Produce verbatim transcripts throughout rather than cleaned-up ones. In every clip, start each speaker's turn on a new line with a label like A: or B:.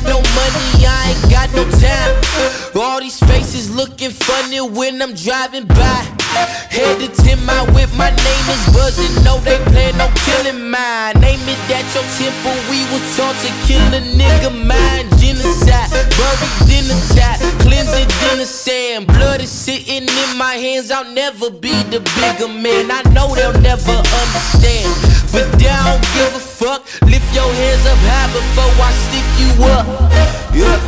A: got no money, I ain't got no time. All these faces looking funny when I'm driving by. Headed to my whip, my name is buzzing. No, they plan on killing mine. Name it at your temple, we was taught to kill a nigga mind. Genocide, buried in the tide, cleanse it in the sand. Blood is sitting in my hands, I'll never be the bigger man. I know they'll never understand, but I don't give a fuck. Lift your hands up high before I stick you up. Yeah.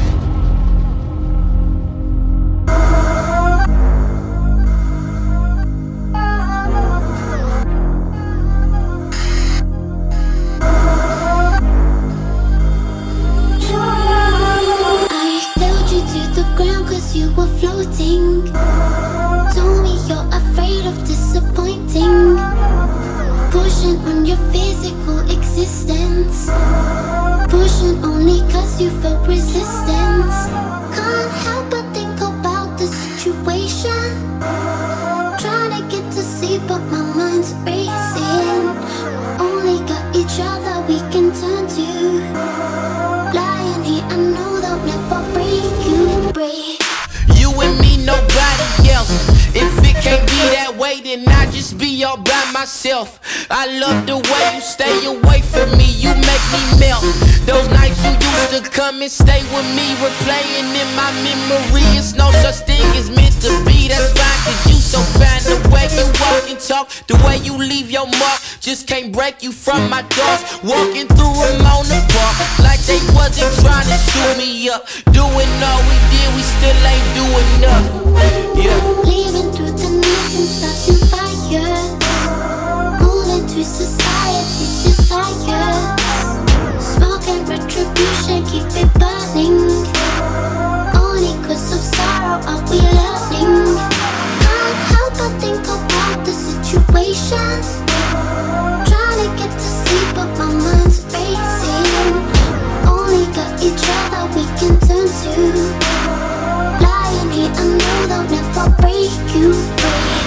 B: You were floating. Told me you're afraid of disappointing. Pushing on your physical existence. Pushing only cause you felt resistance. Can't help but think about the situation. Trying to get to sleep but my mind's racing. Only got each other we can turn to. Lying here, I know they'll never break you, break.
A: You and me, nobody else. If it can't be that way, then I just be all by myself. I love the way you stay away from me, you make me melt. Those nights you used to come and stay with me, replaying in my memory. It's no such thing as meant to be, that's fine, cause you so fine. The way you walk and talk, the way you leave your mark, just can't break you from my thoughts. Walking through them on the park, like they wasn't trying to shoot me up. Doing all we did, we still ain't doing enough. Yeah.
B: Leaving through the night and starting fires. Moving to society's desires. Smoking retribution, keep it burning. Only cause of sorrow are we learning. Can't help but think about the situation. Trying to get to sleep but my mind's racing. Only got each other we can turn to. Lying here, I know they'll never break you, break.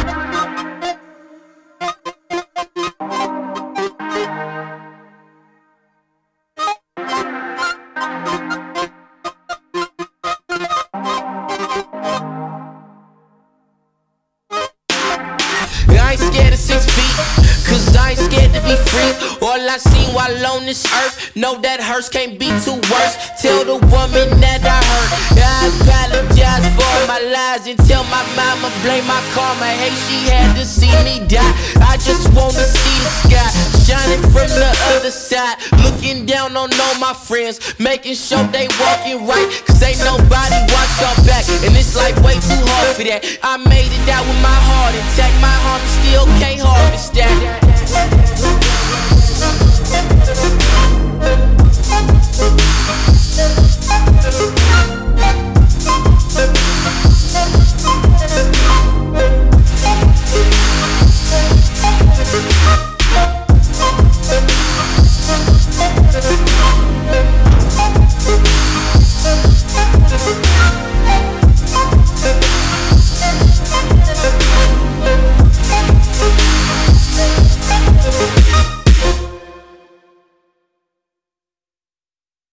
A: I ain't scared of six feet, cause I ain't scared to be free. All I seen while on this earth, know that hurts can't be too worse. Tell the woman that I hurt, I apologize for all my lies. And tell my mama blame my karma, hey she had to see me die. I just wanna see the sky shining from the other side. Looking down on all my friends, making sure they walking right, cause ain't nobody watch our back. And it's like way too hard for that. I made it out with my heart intact, my heart still can't harvest that.